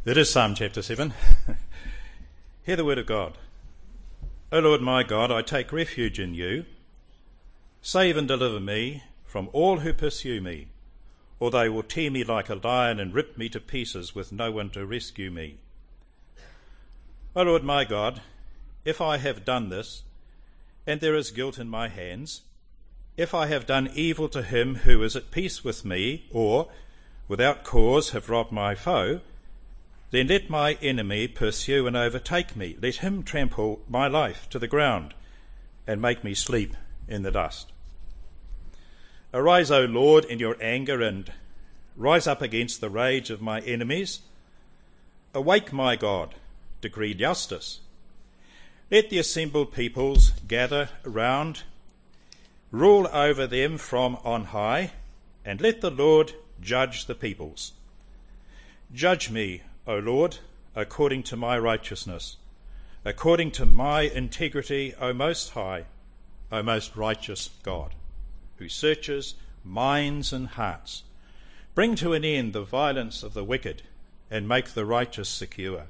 That is Psalm chapter 7. Hear the word of God. O Lord my God, I take refuge in you. Save and deliver me from all who pursue me, or they will tear me like a lion and rip me to pieces with no one to rescue me. O Lord my God, if I have done this, and there is guilt in my hands, if I have done evil to him who is at peace with me, or without cause have robbed my foe, then let my enemy pursue and overtake me. Let him trample my life to the ground and make me sleep in the dust. Arise, O Lord, in your anger, and rise up against the rage of my enemies. Awake, my God, decree justice. Let the assembled peoples gather round. Rule over them from on high, and let the Lord judge the peoples. Judge me, O Lord, according to my righteousness, according to my integrity, O Most High, O most righteous God, who searches minds and hearts. Bring to an end the violence of the wicked, and make the righteous secure.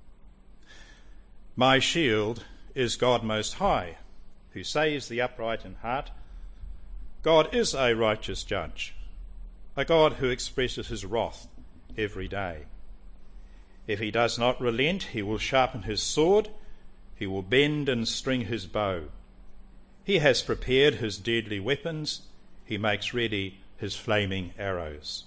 My shield is God Most High, who saves the upright in heart. God is a righteous judge, a God who expresses his wrath every day. If he does not relent, he will sharpen his sword, he will bend and string his bow. He has prepared his deadly weapons, he makes ready his flaming arrows.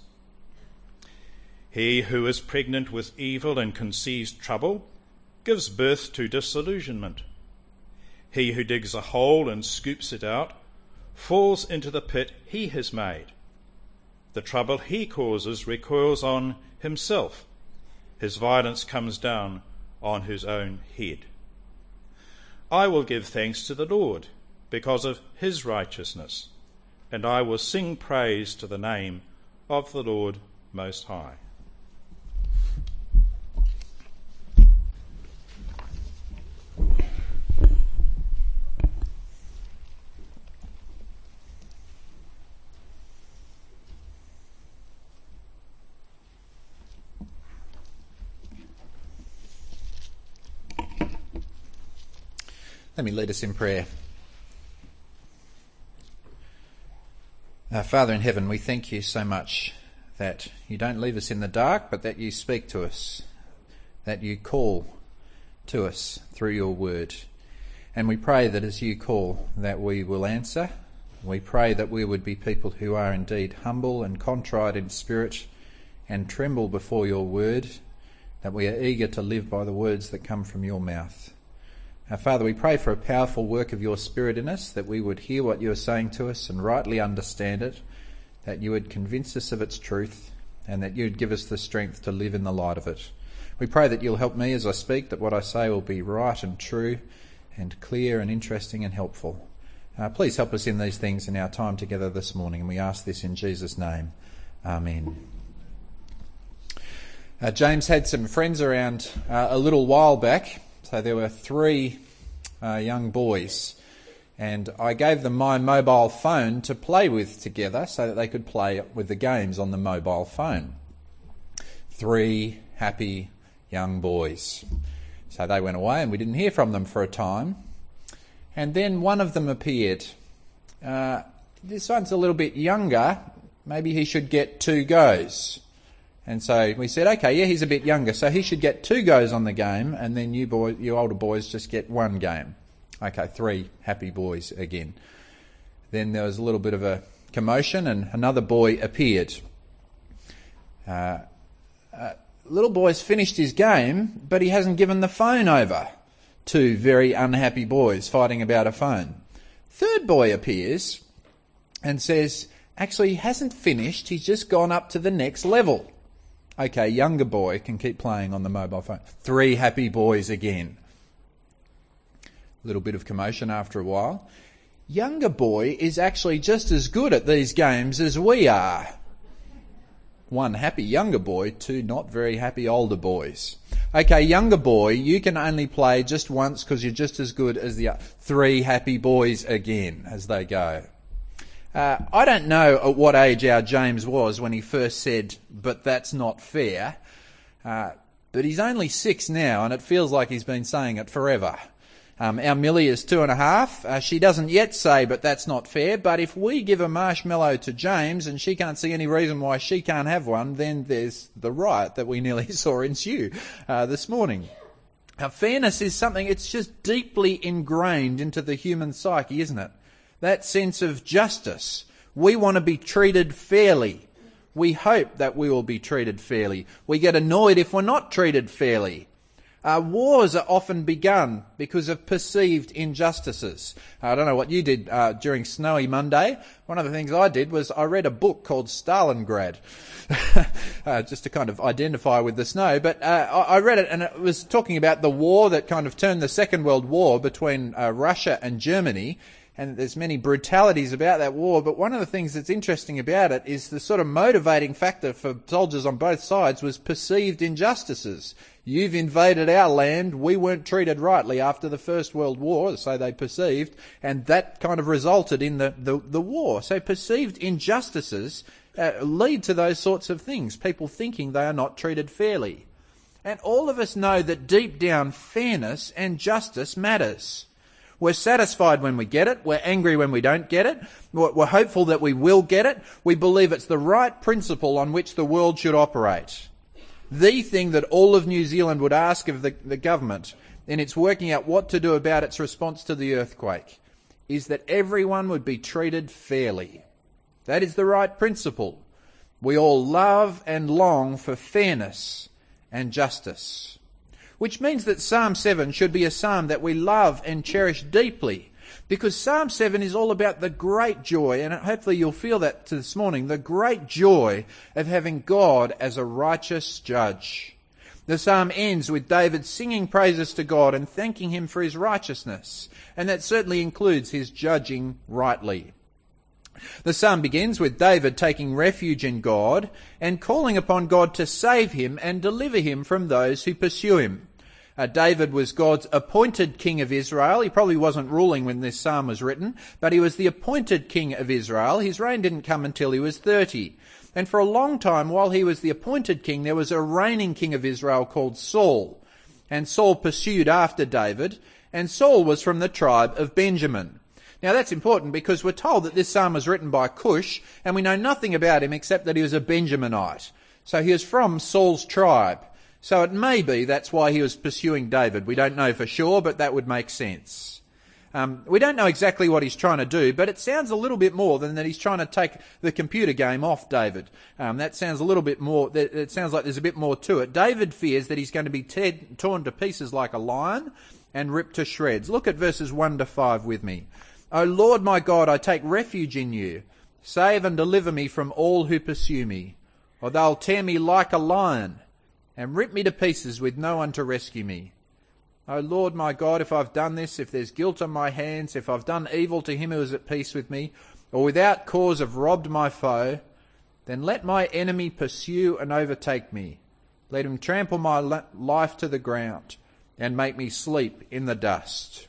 He who is pregnant with evil and conceives trouble gives birth to disillusionment. He who digs a hole and scoops it out falls into the pit he has made. The trouble he causes recoils on himself. His violence comes down on his own head. I will give thanks to the Lord because of his righteousness, and I will sing praise to the name of the Lord Most High. Let me lead us in prayer. Our Father in heaven, we thank you so much that you don't leave us in the dark, but that you speak to us, that you call to us through your word. And we pray that as you call, that we will answer. We pray that we would be people who are indeed humble and contrite in spirit and tremble before your word, that we are eager to live by the words that come from your mouth. Father, we pray for a powerful work of your Spirit in us, that we would hear what you are saying to us and rightly understand it, that you would convince us of its truth, and that you would give us the strength to live in the light of it. We pray that you'll help me as I speak, that what I say will be right and true and clear and interesting and helpful. Please help us in these things in our time together this morning, and we ask this in Jesus' name. Amen. James had some friends around a little while back. So there were three young boys, and I gave them my mobile phone to play with together so that they could play with the games on the mobile phone. Three happy young boys. So they went away and we didn't hear from them for a time. And then one of them appeared. This one's a little bit younger. Maybe he should get 2 goes. And so we said, okay, yeah, he's a bit younger, so he should get 2 goes on the game, and then you older boys just get 1 game. Okay, 3 happy boys again. Then there was a little bit of a commotion, and another boy appeared. Little boy's finished his game, but he hasn't given the phone over. 2 very unhappy boys fighting about a phone. Third boy appears and says, actually, he hasn't finished, he's just gone up to the next level. Okay, younger boy can keep playing on the mobile phone. 3 happy boys again. A little bit of commotion after a while. Younger boy is actually just as good at these games as we are. 1 happy younger boy, 2 not very happy older boys. Okay, younger boy, you can only play just once because you're just as good as the 3 happy boys again as they go. I don't know at what age our James was when he first said, but that's not fair. but he's only 6 now, and it feels like he's been saying it forever. Our Millie is 2.5. She doesn't yet say, but that's not fair. But if we give a marshmallow to James and she can't see any reason why she can't have one, then there's the riot that we nearly saw ensue this morning. Fairness is something, it's just deeply ingrained into the human psyche, isn't it? That sense of justice. We want to be treated fairly. We hope that we will be treated fairly. We get annoyed if we're not treated fairly. Wars are often begun because of perceived injustices. I don't know what you did during Snowy Monday. One of the things I did was I read a book called Stalingrad, just to kind of identify with the snow. But I read it, and it was talking about the war that kind of turned the Second World War between Russia and Germany. And there's many brutalities about that war, but one of the things that's interesting about it is the sort of motivating factor for soldiers on both sides was perceived injustices. You've invaded our land, we weren't treated rightly after the First World War, so they perceived, and that kind of resulted in the war. So perceived injustices lead to those sorts of things, people thinking they are not treated fairly. And all of us know that deep down fairness and justice matters. We're satisfied when we get it. We're angry when we don't get it. We're hopeful that we will get it. We believe it's the right principle on which the world should operate. The thing that all of New Zealand would ask of the government in its working out what to do about its response to the earthquake is that everyone would be treated fairly. That is the right principle. We all love and long for fairness and justice. Which means that Psalm 7 should be a psalm that we love and cherish deeply, because Psalm 7 is all about the great joy, and hopefully you'll feel that this morning, the great joy of having God as a righteous judge. The psalm ends with David singing praises to God and thanking him for his righteousness, and that certainly includes his judging rightly. The psalm begins with David taking refuge in God and calling upon God to save him and deliver him from those who pursue him. David was God's appointed king of Israel. He probably wasn't ruling when this psalm was written, but he was the appointed king of Israel. His reign didn't come until he was 30. And for a long time, while he was the appointed king, there was a reigning king of Israel called Saul. And Saul pursued after David, and Saul was from the tribe of Benjamin. Now that's important because we're told that this psalm was written by Cush, and we know nothing about him except that he was a Benjaminite. So he was from Saul's tribe. So it may be that's why he was pursuing David. We don't know for sure, but that would make sense. We don't know exactly what he's trying to do, but it sounds a little bit more than that he's trying to take the computer game off David. That sounds a little bit more, it sounds like there's a bit more to it. David fears that he's going to be torn to pieces like a lion and ripped to shreds. Look at verses 1 to 5 with me. O Lord my God, I take refuge in you. Save and deliver me from all who pursue me. Or they'll tear me like a lion and rip me to pieces with no one to rescue me. O Lord my God, if I've done this, if there's guilt on my hands, if I've done evil to him who is at peace with me, or without cause have robbed my foe, then let my enemy pursue and overtake me. Let him trample my life to the ground and make me sleep in the dust.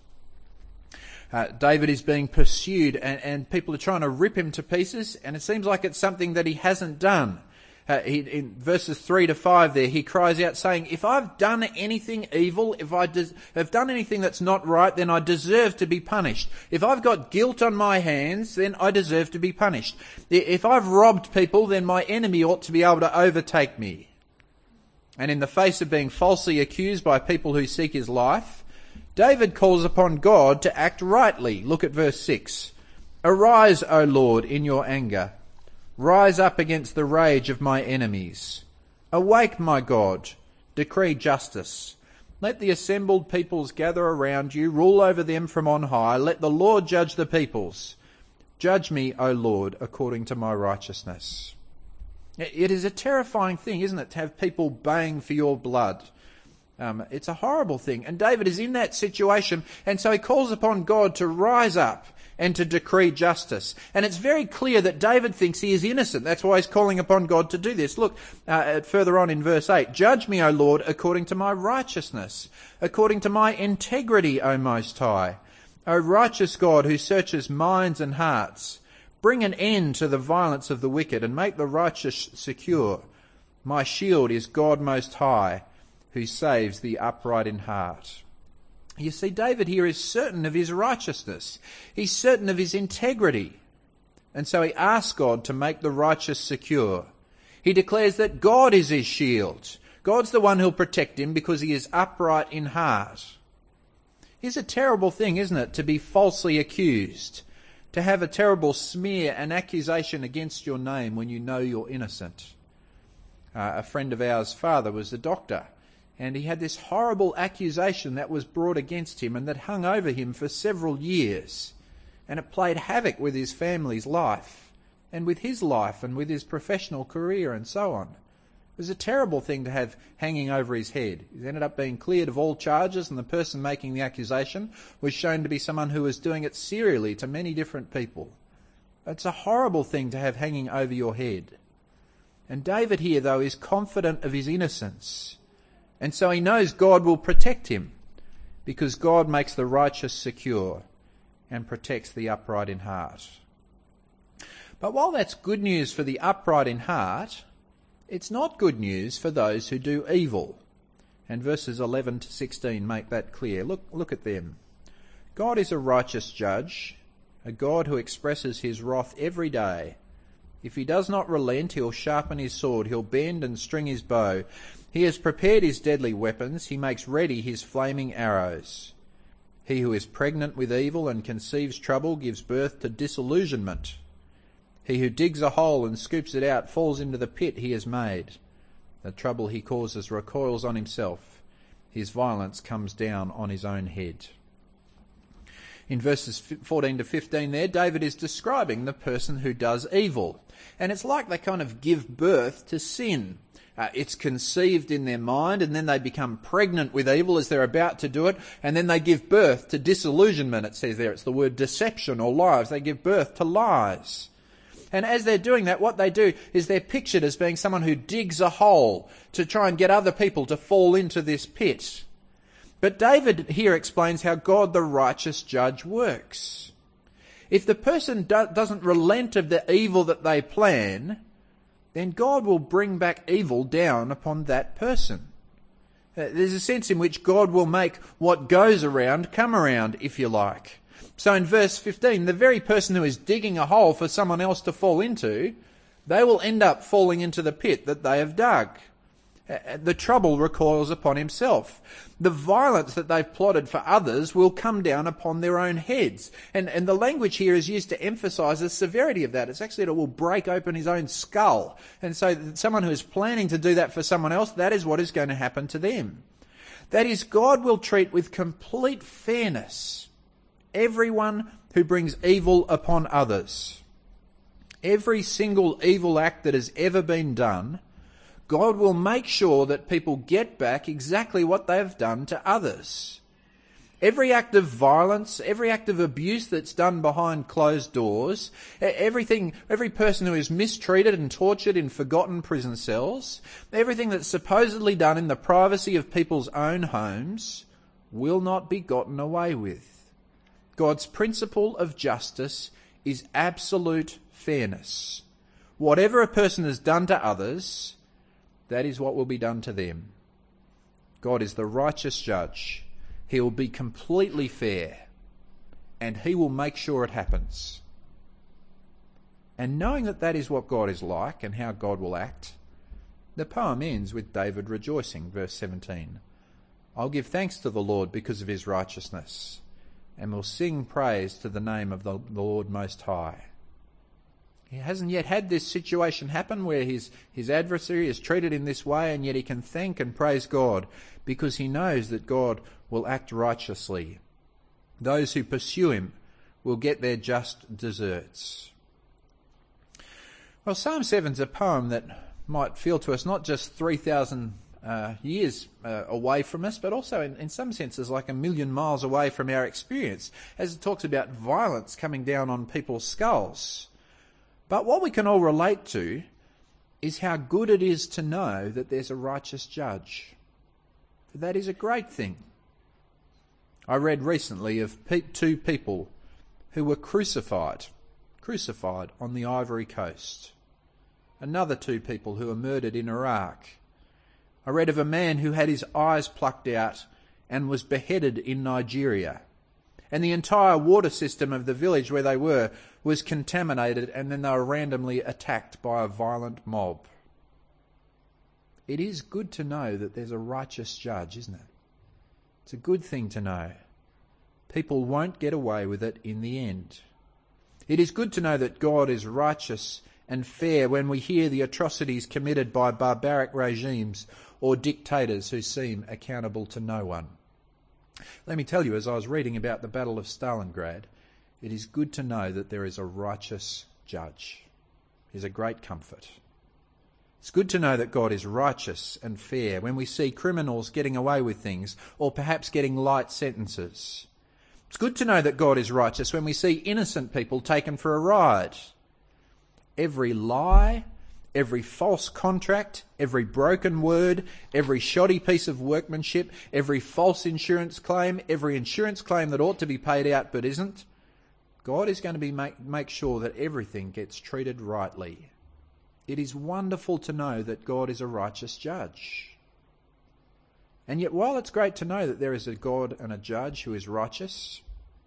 David is being pursued and people are trying to rip him to pieces, and it seems like it's something that he hasn't done. In verses 3 to 5 there, he cries out saying, if I've done anything evil, if I have done anything that's not right, then I deserve to be punished. If I've got guilt on my hands, then I deserve to be punished. If I've robbed people, then my enemy ought to be able to overtake me. And in the face of being falsely accused by people who seek his life, David calls upon God to act rightly. Look at verse 6. Arise, O Lord, in your anger. Rise up against the rage of my enemies. Awake, my God. Decree justice. Let the assembled peoples gather around you. Rule over them from on high. Let the Lord judge the peoples. Judge me, O Lord, according to my righteousness. It is a terrifying thing, isn't it, to have people baying for your blood. It's a horrible thing. And David is in that situation, and so he calls upon God to rise up and to decree justice. And it's very clear that David thinks he is innocent. That's why he's calling upon God to do this. Look, further on in verse 8, Judge me, O Lord, according to my righteousness, according to my integrity, O Most High. O righteous God who searches minds and hearts, bring an end to the violence of the wicked and make the righteous secure. My shield is God Most High. who saves the upright in heart. You see, David here is certain of his righteousness. He's certain of his integrity. And so he asks God to make the righteous secure. He declares that God is his shield. God's the one who'll protect him because he is upright in heart. It's a terrible thing, isn't it, to be falsely accused, to have a terrible smear and accusation against your name when you know you're innocent. A friend of ours' father was a doctor, and he had this horrible accusation that was brought against him and that hung over him for several years. And it played havoc with his family's life, and with his life, and with his professional career, and so on. It was a terrible thing to have hanging over his head. He ended up being cleared of all charges, and the person making the accusation was shown to be someone who was doing it serially to many different people. It's a horrible thing to have hanging over your head. And David here, though, is confident of his innocence. And so he knows God will protect him, because God makes the righteous secure and protects the upright in heart. But while that's good news for the upright in heart, it's not good news for those who do evil. And verses 11 to 16 make that clear. Look at them. God is a righteous judge, a God who expresses his wrath every day. If he does not relent, he'll sharpen his sword, he'll bend and string his bow. He has prepared his deadly weapons, he makes ready his flaming arrows. He who is pregnant with evil and conceives trouble gives birth to disillusionment. He who digs a hole and scoops it out falls into the pit he has made. The trouble he causes recoils on himself. His violence comes down on his own head. In verses 14 to 15 there, David is describing the person who does evil. And it's like they kind of give birth to sin. It's conceived in their mind, and then they become pregnant with evil as they're about to do it, and then they give birth to disillusionment, it says there. It's the word deception or lies. They give birth to lies. And as they're doing that, what they do is they're pictured as being someone who digs a hole to try and get other people to fall into this pit. But David here explains how God, the righteous judge, works. If the person doesn't relent of the evil that they plan, then God will bring back evil down upon that person. There's a sense in which God will make what goes around come around, if you like. So in verse 15, the very person who is digging a hole for someone else to fall into, they will end up falling into the pit that they have dug. The trouble recoils upon himself. The violence that they've plotted for others will come down upon their own heads. And the language here is used to emphasise the severity of that. It's actually that it will break open his own skull. And so someone who is planning to do that for someone else, that is what is going to happen to them. That is, God will treat with complete fairness everyone who brings evil upon others. Every single evil act that has ever been done, God will make sure that people get back exactly what they have done to others. Every act of violence, every act of abuse that's done behind closed doors, every person who is mistreated and tortured in forgotten prison cells, everything that's supposedly done in the privacy of people's own homes will not be gotten away with. God's principle of justice is absolute fairness. Whatever a person has done to others, that is what will be done to them. God is the righteous judge. He will be completely fair, and he will make sure it happens. And knowing that that is what God is like and how God will act, the poem ends with David rejoicing, verse 17. I'll give thanks to the Lord because of his righteousness, and will sing praise to the name of the Lord Most High. He hasn't yet had this situation happen where his adversary is treated in this way, and yet he can thank and praise God because he knows that God will act righteously. Those who pursue him will get their just deserts. Well, Psalm 7 is a poem that might feel to us not just 3,000 years away from us, but also in some senses like 1,000,000 miles away from our experience, as it talks about violence coming down on people's skulls. But what we can all relate to is how good it is to know that there's a righteous judge. That is a great thing. I read recently of two people who were crucified on the Ivory Coast. Another two people who were murdered in Iraq. I read of a man who had his eyes plucked out and was beheaded in Nigeria. And the entire water system of the village where they were was contaminated, and then they were randomly attacked by a violent mob. It is good to know that there's a righteous judge, isn't it? It's a good thing to know. People won't get away with it in the end. It is good to know that God is righteous and fair when we hear the atrocities committed by barbaric regimes or dictators who seem accountable to no one. Let me tell you, as I was reading about the Battle of Stalingrad, it is good to know that there is a righteous judge. It is a great comfort. It's good to know that God is righteous and fair when we see criminals getting away with things or perhaps getting light sentences. It's good to know that God is righteous when we see innocent people taken for a ride. Every lie, every false contract, every broken word, every shoddy piece of workmanship, every false insurance claim, every insurance claim that ought to be paid out but isn't, God is going to make sure that everything gets treated rightly. It is wonderful to know that God is a righteous judge. And yet, while it's great to know that there is a God and a judge who is righteous,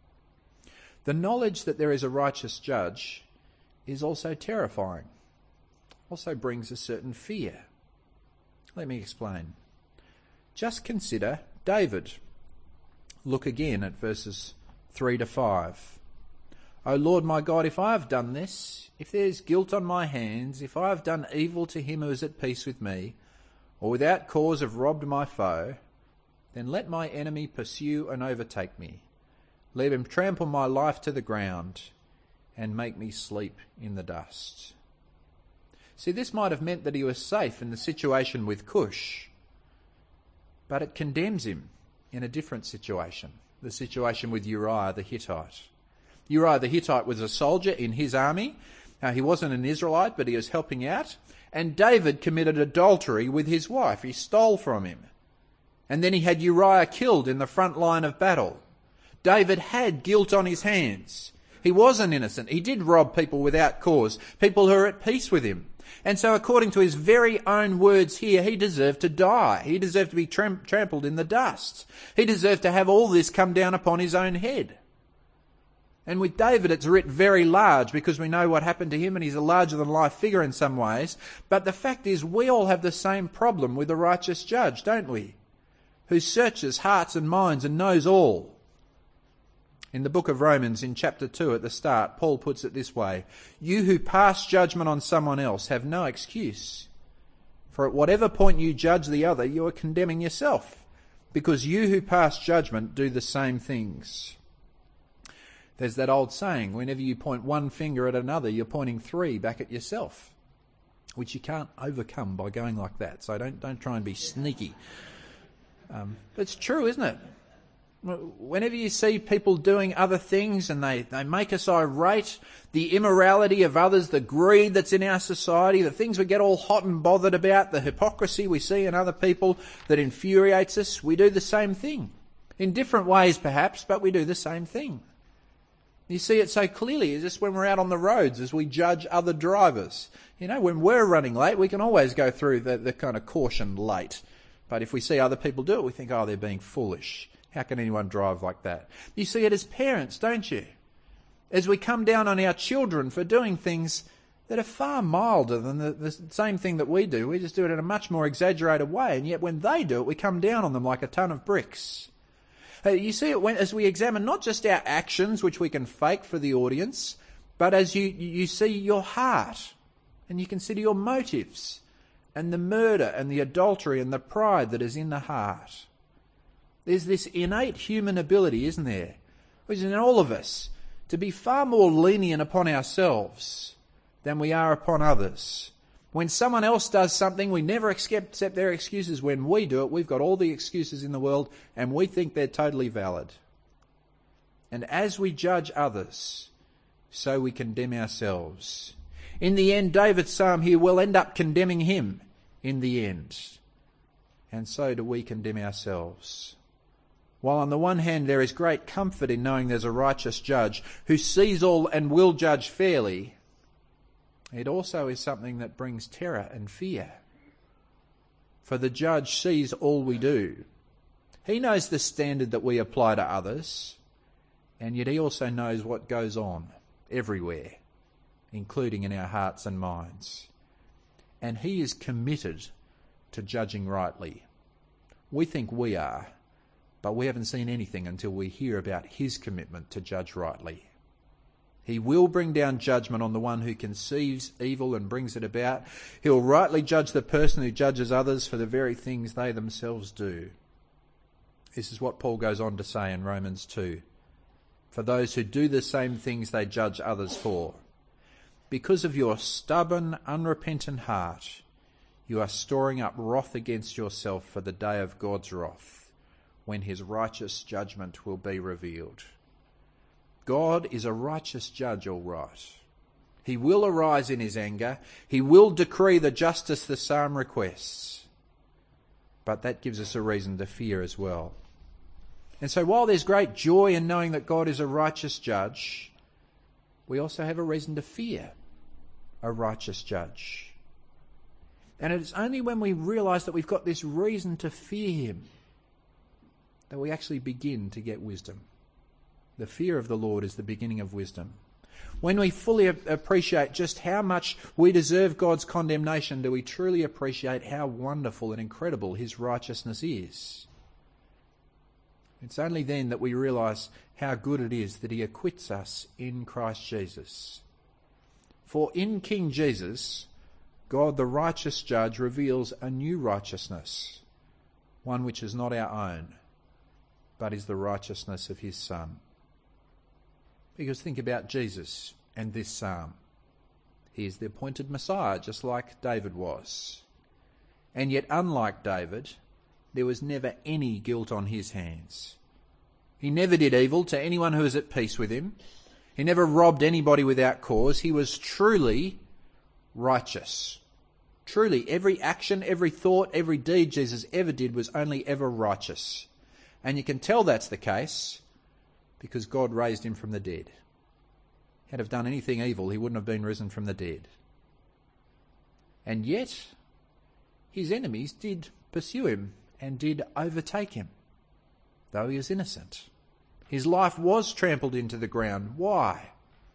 the knowledge that there is a righteous judge is also terrifying, also brings a certain fear. Let me explain. Just consider David. Look again at verses 3 to 5. O Lord my God, if I have done this, if there is guilt on my hands, if I have done evil to him who is at peace with me, or without cause have robbed my foe, then let my enemy pursue and overtake me. Let him trample my life to the ground and make me sleep in the dust. See, this might have meant that he was safe in the situation with Cush, but it condemns him in a different situation, the situation with Uriah the Hittite. Uriah the Hittite was a soldier in his army. He wasn't an Israelite, but he was helping out. And David committed adultery with his wife. He stole from him. And then he had Uriah killed in the front line of battle. David had guilt on his hands. He wasn't innocent. He did rob people without cause, people who are at peace with him. And so according to his very own words here, he deserved to die. He deserved to be trampled in the dust. He deserved to have all this come down upon his own head. And with David, it's writ very large because we know what happened to him and he's a larger-than-life figure in some ways. But the fact is, we all have the same problem with the righteous judge, don't we? Who searches hearts and minds and knows all. In the book of Romans, in chapter 2 at the start, Paul puts it this way: You who pass judgment on someone else have no excuse. For at whatever point you judge the other, you are condemning yourself, because you who pass judgment do the same things. There's that old saying, whenever you point one finger at another, you're pointing three back at yourself, which you can't overcome by going like that. So don't try and be sneaky. It's true, isn't it? Whenever you see people doing other things and they make us irate, the immorality of others, the greed that's in our society, the things we get all hot and bothered about, the hypocrisy we see in other people that infuriates us, we do the same thing. In different ways perhaps, but we do the same thing. You see it so clearly is just when we're out on the roads as we judge other drivers. You know, when we're running late, we can always go through the kind of caution late. But if we see other people do it, we think, oh, they're being foolish. How can anyone drive like that? You see it as parents, don't you? As we come down on our children for doing things that are far milder than the same thing that we do. We just do it in a much more exaggerated way. And yet when they do it, we come down on them like a ton of bricks. You see it as we examine not just our actions, which we can fake for the audience, but as you see your heart and you consider your motives and the murder and the adultery and the pride that is in the heart. There's this innate human ability, isn't there, which is in all of us, to be far more lenient upon ourselves than we are upon others. When someone else does something, we never accept their excuses. When we do it, we've got all the excuses in the world and we think they're totally valid. And as we judge others, so we condemn ourselves. In the end, David's psalm here will end up condemning him in the end. And so do we condemn ourselves. While on the one hand there is great comfort in knowing there's a righteous judge who sees all and will judge fairly, it also is something that brings terror and fear. for the judge sees all we do. He knows the standard that we apply to others, and yet he also knows what goes on everywhere, including in our hearts and minds. And he is committed to judging rightly. We think we are, but we haven't seen anything until we hear about his commitment to judge rightly. He will bring down judgment on the one who conceives evil and brings it about. He'll rightly judge the person who judges others for the very things they themselves do. This is what Paul goes on to say in Romans 2. For those who do the same things they judge others for. Because of your stubborn, unrepentant heart, you are storing up wrath against yourself for the day of God's wrath, when his righteous judgment will be revealed. God is a righteous judge, all right. He will arise in his anger. He will decree the justice the psalm requests. But that gives us a reason to fear as well. And so while there's great joy in knowing that God is a righteous judge, we also have a reason to fear a righteous judge. And it's only when we realise that we've got this reason to fear him that we actually begin to get wisdom. The fear of the Lord is the beginning of wisdom. When we fully appreciate just how much we deserve God's condemnation, do we truly appreciate how wonderful and incredible his righteousness is. It's only then that we realise how good it is that he acquits us in Christ Jesus. For in King Jesus, God the righteous judge reveals a new righteousness, one which is not our own, but is the righteousness of his Son. Because think about Jesus and this psalm. He is the appointed Messiah, just like David was. And yet, unlike David, there was never any guilt on his hands. He never did evil to anyone who was at peace with him. He never robbed anybody without cause. He was truly righteous. Truly, every action, every thought, every deed Jesus ever did was only ever righteous. And you can tell that's the case because God raised him from the dead. Had he done anything evil, he wouldn't have been risen from the dead. And yet, his enemies did pursue him and did overtake him, though he was innocent. His life was trampled into the ground. Why?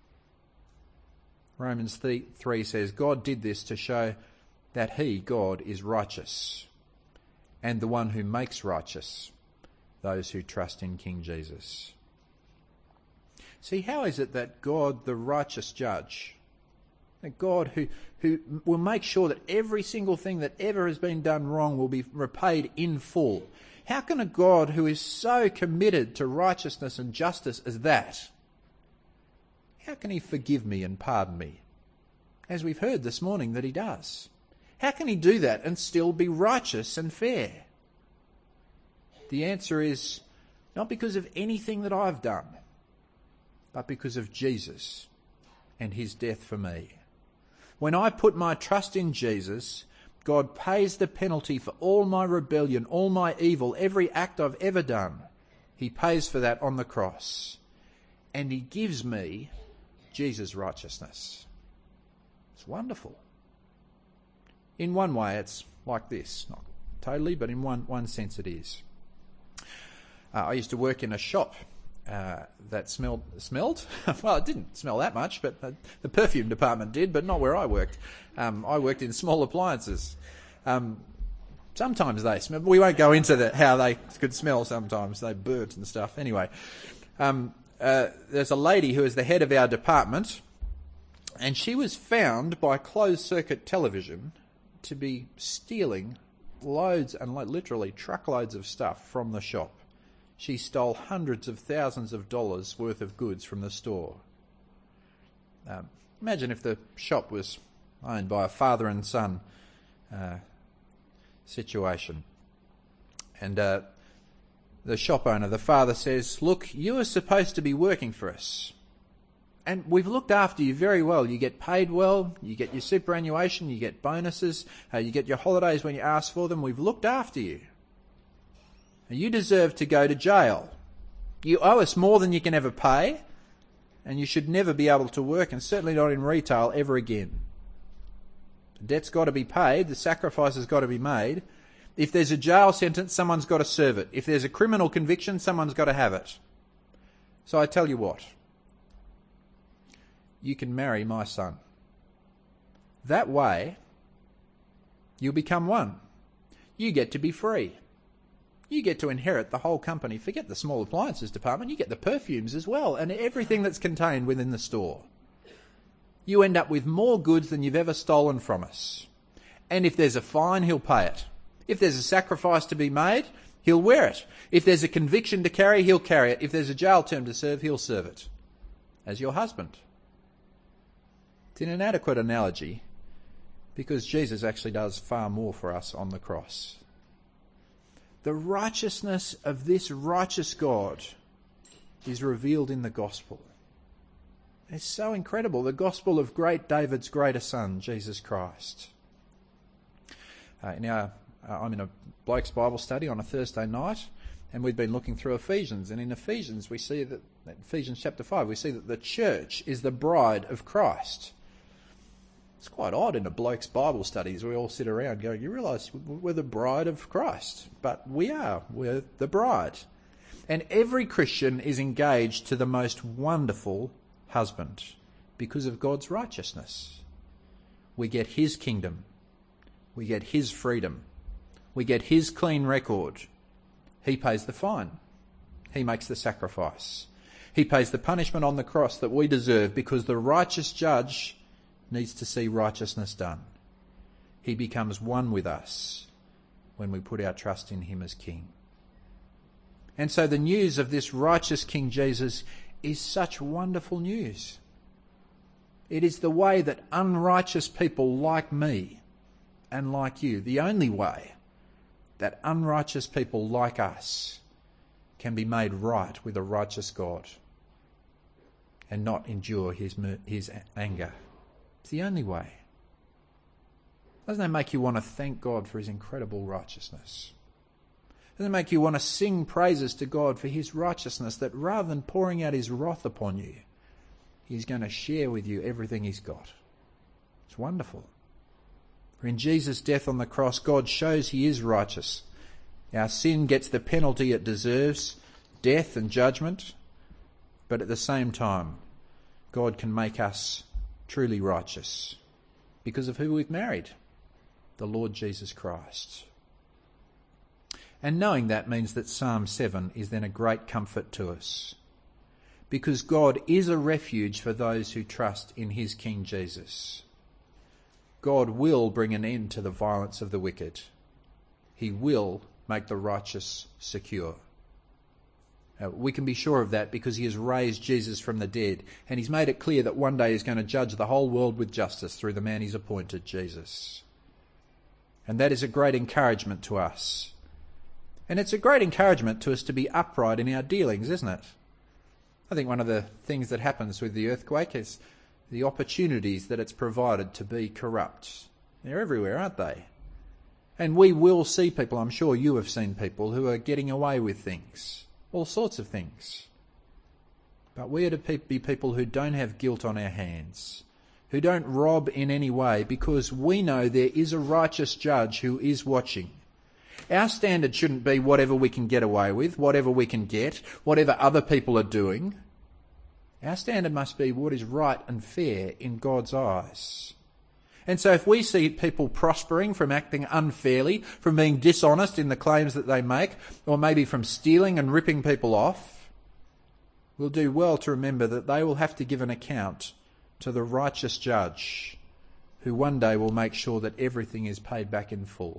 Romans 3 says, God did this to show that he, God, is righteous, and the one who makes righteous those who trust in King Jesus. See, how is it that God, the righteous judge, that God who will make sure that every single thing that ever has been done wrong will be repaid in full? How can a God who is so committed to righteousness and justice as that, how can he forgive me and pardon me? As we've heard this morning that he does. How can he do that and still be righteous and fair? The answer is not because of anything that I've done, but because of Jesus and his death for me. When I put my trust in Jesus, God pays the penalty for all my rebellion, all my evil, every act I've ever done. He pays for that on the cross. And he gives me Jesus' righteousness. It's wonderful. In one way, it's like this. Not totally, but in one sense it is. I used to work in a shop that smelled. Well, it didn't smell that much, but the perfume department did, but not where I worked. I worked in small appliances. Sometimes they smell. We won't go into how they could smell sometimes. They burnt and stuff. Anyway, there's a lady who is the head of our department, and she was found by closed-circuit television to be stealing loads and literally truckloads of stuff from the shop. She stole hundreds of thousands of dollars worth of goods from the store. Imagine if the shop was owned by a father and son situation. And the shop owner, the father, says, "Look, you are supposed to be working for us. And we've looked after you very well. You get paid well, you get your superannuation, you get bonuses, you get your holidays when you ask for them. We've looked after you. You deserve to go to jail. You owe us more than you can ever pay, and you should never be able to work, and certainly not in retail ever again. The debt's got to be paid, the sacrifice has got to be made, If there's a jail sentence, someone's got to serve it. If there's a criminal conviction, someone's got to have it. So I tell you what, you can marry my son. That way, you'll become one. You get to be free. You get to inherit the whole company. Forget the small appliances department. You get the perfumes as well and everything that's contained within the store. You end up with more goods than you've ever stolen from us. And if there's a fine, he'll pay it. If there's a sacrifice to be made, he'll wear it. If there's a conviction to carry, he'll carry it. If there's a jail term to serve, he'll serve it. As your husband. It's an inadequate analogy because Jesus actually does far more for us on the cross. The righteousness of this righteous God is revealed in the gospel. It's so incredible. The gospel of great David's greater son, Jesus Christ. I'm in a bloke's Bible study on a Thursday night, and we've been looking through Ephesians. And in Ephesians, we see that, Ephesians chapter 5, we see that the church is the bride of Christ. It's quite odd in a bloke's Bible studies. We all sit around going, you realise we're the bride of Christ. But we are. We're the bride. And every Christian is engaged to the most wonderful husband because of God's righteousness. We get his kingdom. We get his freedom. We get his clean record. He pays the fine. He makes the sacrifice. He pays the punishment on the cross that we deserve because the righteous judge needs to see righteousness done. He becomes one with us when we put our trust in him as King. And so the news of this righteous King Jesus is such wonderful news. It is the way that unrighteous people like me and like you, the only way that unrighteous people like us can be made right with a righteous God and not endure his anger. It's the only way. Doesn't that make you want to thank God for his incredible righteousness? Doesn't it make you want to sing praises to God for his righteousness, that rather than pouring out his wrath upon you, he's going to share with you everything he's got? It's wonderful. For in Jesus' death on the cross, God shows he is righteous. Our sin gets the penalty it deserves, death and judgment, but at the same time, God can make us truly righteous because of who we've married, the Lord Jesus Christ. And knowing that means that Psalm 7 is then a great comfort to us, because God is a refuge for those who trust in his King Jesus. God will bring an end to the violence of the wicked. He will make the righteous secure. We can be sure of that because he has raised Jesus from the dead, and he's made it clear that one day he's going to judge the whole world with justice through the man he's appointed, Jesus. And that is a great encouragement to us. And it's a great encouragement to us to be upright in our dealings, isn't it? I think one of the things that happens with the earthquake is the opportunities that it's provided to be corrupt. They're everywhere, aren't they? And we will see people, I'm sure you have seen people, who are getting away with things, all sorts of things. But we are to be people who don't have guilt on our hands, who don't rob in any way, because we know there is a righteous judge who is watching. Our standard shouldn't be whatever we can get away with, whatever we can get, whatever other people are doing. Our standard must be what is right and fair in God's eyes. And so if we see people prospering from acting unfairly, from being dishonest in the claims that they make, or maybe from stealing and ripping people off, we'll do well to remember that they will have to give an account to the righteous judge, who one day will make sure that everything is paid back in full.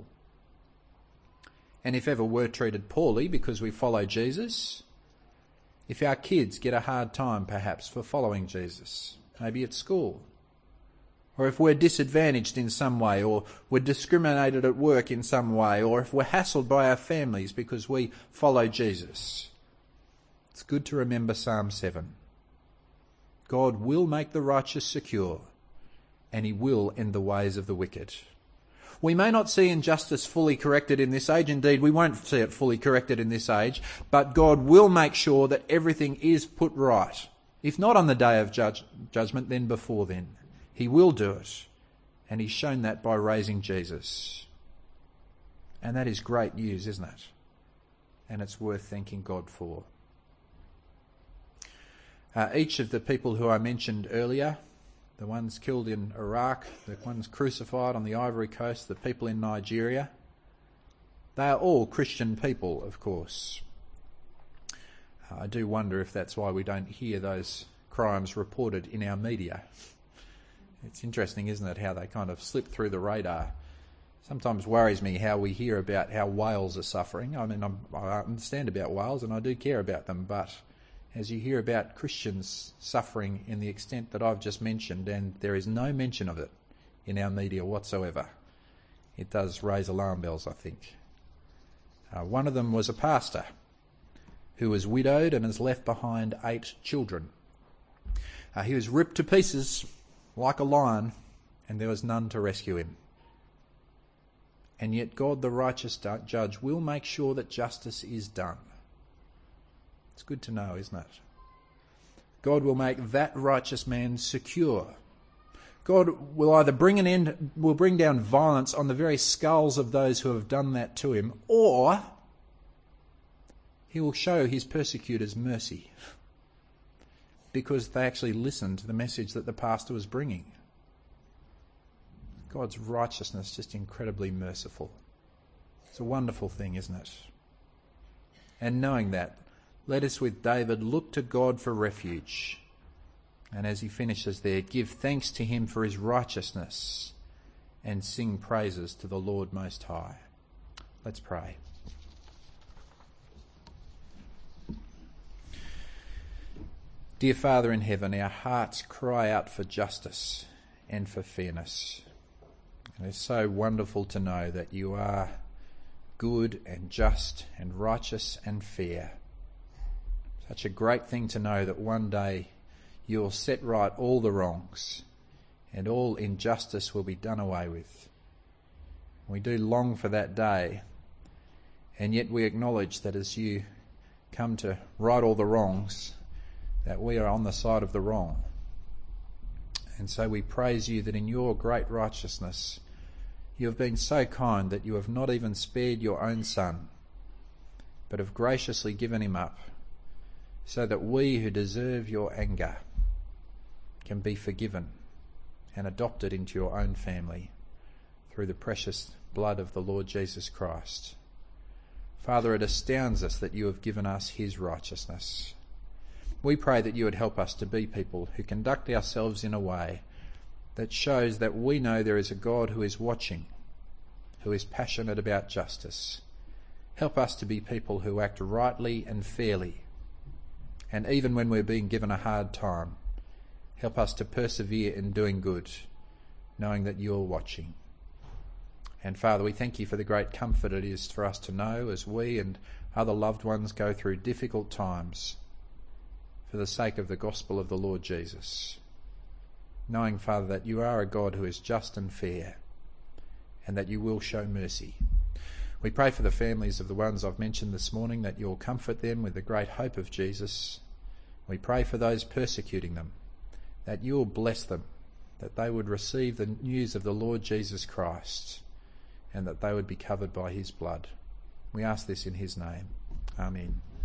And if ever we're treated poorly because we follow Jesus, if our kids get a hard time perhaps for following Jesus, maybe at school, or if we're disadvantaged in some way, or we're discriminated at work in some way, or if we're hassled by our families because we follow Jesus, it's good to remember Psalm 7. God will make the righteous secure, and he will end the ways of the wicked. We may not see injustice fully corrected in this age. Indeed, we won't see it fully corrected in this age. But God will make sure that everything is put right. If not on the day of judgment, then before then. He will do it. And he's shown that by raising Jesus. And that is great news, isn't it? And it's worth thanking God for. Each of the people who I mentioned earlier, the ones killed in Iraq, the ones crucified on the Ivory Coast, the people in Nigeria, they are all Christian people, of course. I do wonder if that's why we don't hear those crimes reported in our media. It's interesting, isn't it, how they kind of slip through the radar. Sometimes worries me how we hear about how whales are suffering. I mean, I understand about whales and I do care about them, but as you hear about Christians suffering in the extent that I've just mentioned, and there is no mention of it in our media whatsoever, it does raise alarm bells, I think. One of them was a pastor who was widowed and has left behind 8 children. He was ripped to pieces like a lion, and there was none to rescue him. And yet God, the righteous judge, will make sure that justice is done. It's good to know, isn't it? God will make that righteous man secure. God will either bring down violence on the very skulls of those who have done that to him, or he will show his persecutors mercy because they actually listened to the message that the pastor was bringing. God's righteousness is just incredibly merciful. It's a wonderful thing, isn't it? And knowing that, let us with David look to God for refuge. And as he finishes there, give thanks to him for his righteousness and sing praises to the Lord Most High. Let's pray. Dear Father in heaven, our hearts cry out for justice and for fairness. And it's so wonderful to know that you are good and just and righteous and fair. Such a great thing to know that one day you will set right all the wrongs and all injustice will be done away with. We do long for that day, and yet we acknowledge that as you come to right all the wrongs, that we are on the side of the wrong. And so we praise you that in your great righteousness you have been so kind that you have not even spared your own Son, but have graciously given him up, so that we who deserve your anger can be forgiven and adopted into your own family through the precious blood of the Lord Jesus Christ. Father, it astounds us that you have given us his righteousness. We pray that you would help us to be people who conduct ourselves in a way that shows that we know there is a God who is watching, who is passionate about justice. Help us to be people who act rightly and fairly. And even when we're being given a hard time, help us to persevere in doing good, knowing that you're watching. And Father, we thank you for the great comfort it is for us to know as we and other loved ones go through difficult times for the sake of the gospel of the Lord Jesus. Knowing, Father, that you are a God who is just and fair and that you will show mercy. We pray for the families of the ones I've mentioned this morning, that you'll comfort them with the great hope of Jesus. We pray for those persecuting them, that you'll bless them, that they would receive the news of the Lord Jesus Christ, and that they would be covered by his blood. We ask this in his name. Amen.